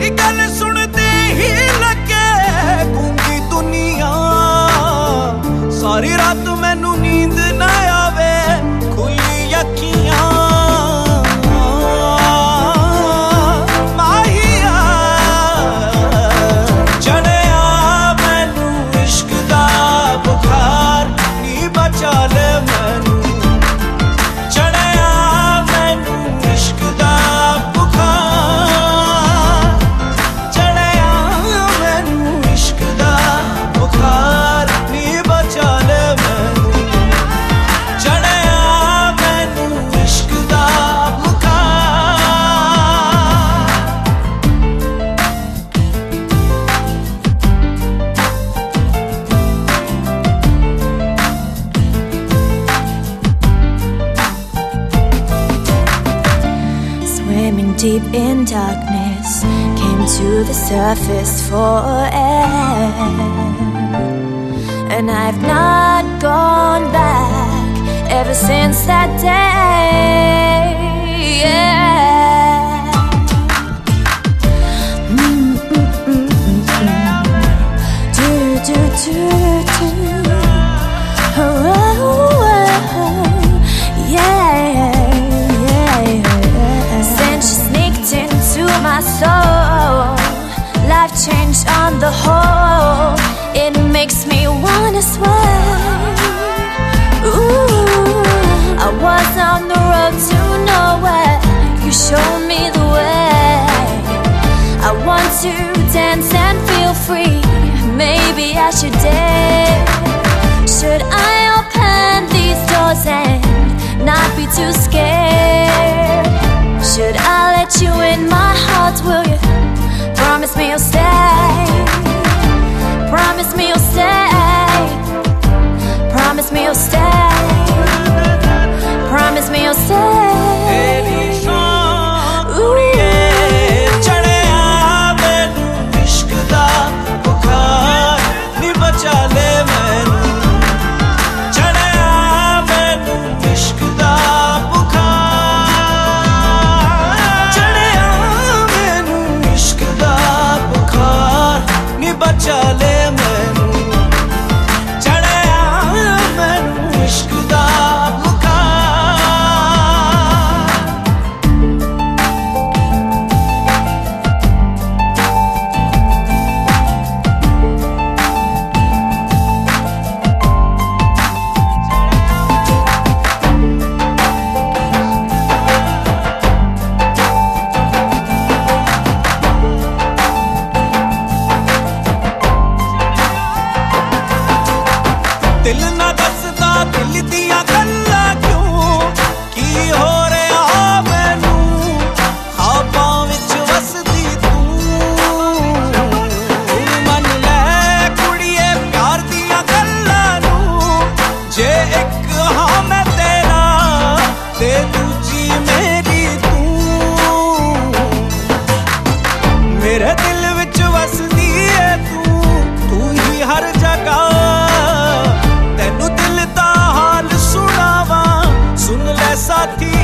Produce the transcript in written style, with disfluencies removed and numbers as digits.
गल सुनते ही लगे गूंगी दुनिया। सारी रात मैनू नींद ना आवे खुली अखियां। माहिया चढ़िया मैनू इश्क दा बुखार, नी बचा ले मैनू। चढ़िया मैनू इश्क दा बुखार, चढ़िया मैनू इश्क दा बुखार, नी बचा ले मैनू। चढ़िया मैनू इश्क दा बुखार। Swimming deep in darkness, came to the surface for air, and I've not gone back ever since that day. Yeah. Do do do do. Oh, oh, oh. Yeah. Since you sneaked into my soul, life changed on the whole. It makes me wanna swim. Ooh, I was on the road to nowhere. You showed me the way. I want to dance and feel free. Maybe I should dare. Should I open these doors and not be too scared? Should I let you in my heart? Will you promise me you'll stay? Promise me you'll stay. Promise me you'll stay. Promise me you'll stay. चढ़िया मैनू इश्क दा बुखार, नी बचा ले मैनू। चढ़िया मैनू इश्क दा बुखार, चढ़िया मैनू इश्क दा बुखार, नी बचा ले मैनू। चढ़िया मैनू इश्क दा बुखार। दिल ना दसदा दिल दियां गल्लां क्यों, की हो रहा मैनू ख्वाबां विच वसदी तू। मन लै कुड़िए प्यार दियां गल्लां नू, जे एक हां मैं तेरा ते दूजी मेरी तू। मेरे दिल विच वसदी है तू, तू ही हर जगह। तेनू दिल दा हाल सुनावा, सुन ले साथी